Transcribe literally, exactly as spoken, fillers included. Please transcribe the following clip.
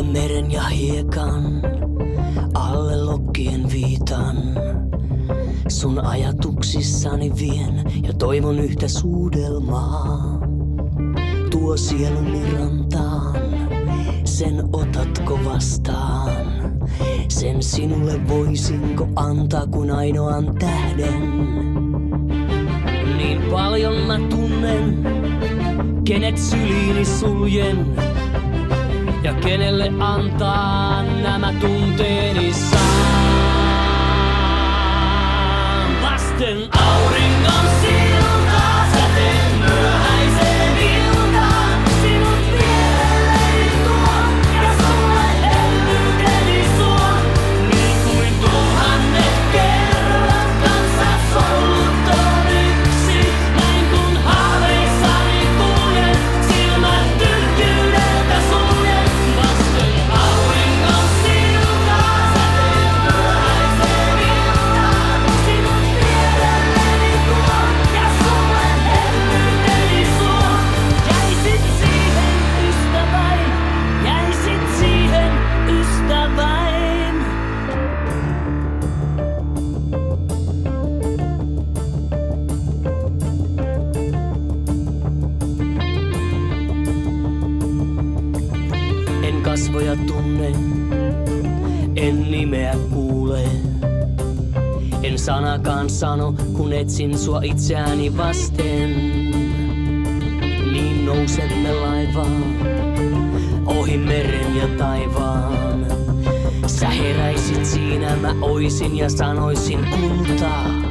Alle meren ja hiekan, alle lokkien viitan. Sun ajatuksissani vien ja toivon yhtä suudelmaa. Tuo sieluni rantaan, sen otatko vastaan? Sen sinulle voisinko antaa kuin ainoan tähden? Niin paljon mä tunnen, kenet syliini suljen. Ja kenelle antaa nämä tunteeni saan. Vasten auringon siltaa sä teet myöhäiseen iltaan. Sinut vierelleni tuon ja sulle ellyyteni suon. Niin kuin tuhannet kerrat kanssa solluton yksi. Näin kun haaveissani kuljen, silmät tyhjyydeltä suljen. Vasten auringon siltaa sä teet myöhäiseen iltaan. Sinut vierelleni tuon ja sulle ellyyteni suon. Jäisit siihen ystäväin, jäisit siihen ystäväin. En kasvoja tunne, en nimeä kuule. En sanakaan sano, kun etsin sua itseäni vasten. Niin nousemme laivaan, ohi meren ja taivaan. Sä heräisit siinä, mä oisin ja sanoisin kultaa.